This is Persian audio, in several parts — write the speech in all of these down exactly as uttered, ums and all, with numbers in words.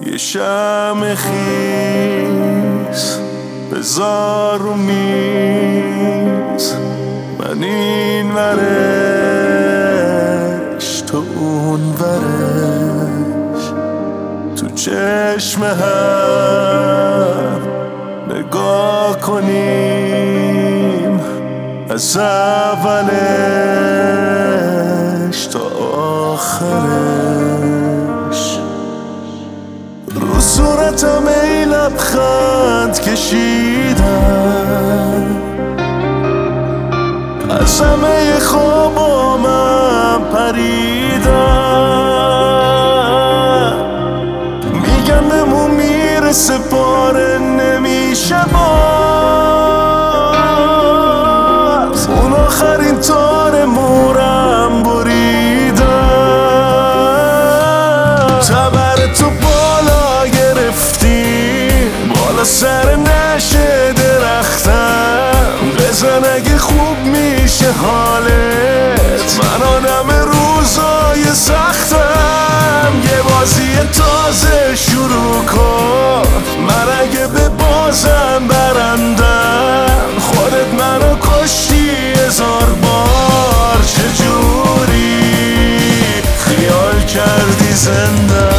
یه شمع خیس بذار رو میز، من این ورش تو اون ورش، تو چشم هم نگاه کنیم از اولش تا آخرش. رو صورتم ای لبخند کشیدم، از همه خوابامم پریدم، میگن بهمون میرسه پاره نمیشه باز، اون آخرین تار مورم بریدم. تبر تو بالا گرفتی، بالا سر نشه درختم، بزن اگه خوب میشه حالت، من آدم روزای سختم. یه بازی تازه شروع کن، من اگه به بازم برندم، خودت منو کشتی هزار بار، چجوری خیال کردی زنده.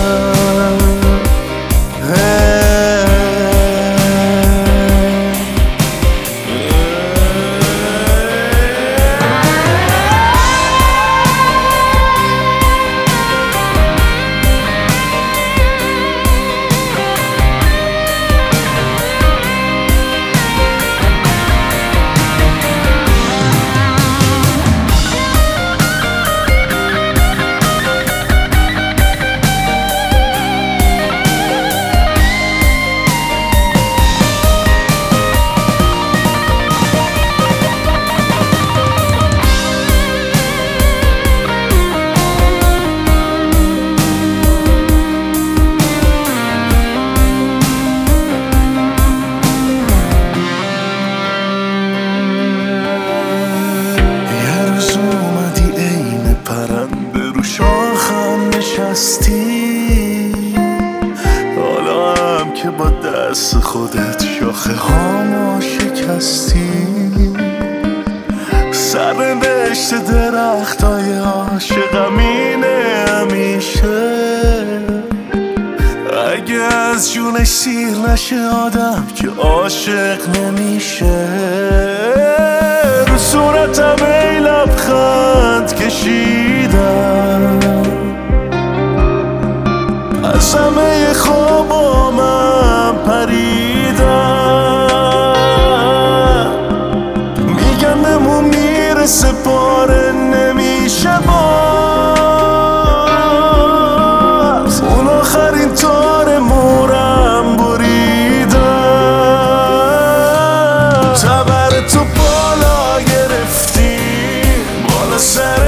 حالا هم که با دست خودت شاخه هامو شکستی، سرنوشت درختای عاشقم اینه همیشه، اگه از جونش سیر نشه آدم که عاشق نمیشه. رو صورتم ای لبخند کشیدم، از همه خوابامم پریدم، میگن بهمون میرسه پاره نمیشه باز، اون آخرین تار مورم بریدم. تبر تو بالا گرفتی، بالا سر